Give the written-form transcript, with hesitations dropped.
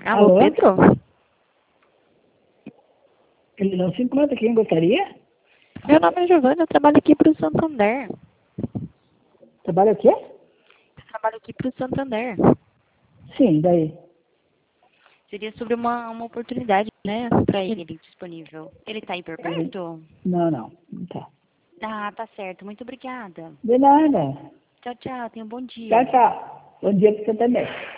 Alô, Alô? Pedro? Ele não se encontra. Quem gostaria? Meu nome é Giovana, eu trabalho aqui para o Santander. Trabalha o quê? Eu trabalho aqui para o Santander. Sim, daí. Seria sobre uma oportunidade, né, para ele disponível. Ele está aí por perto? Não tá. Ah, tá certo. Muito obrigada. De nada. Tchau, tchau. Tenha um bom dia. Tchau, tchau. Bom dia para você também.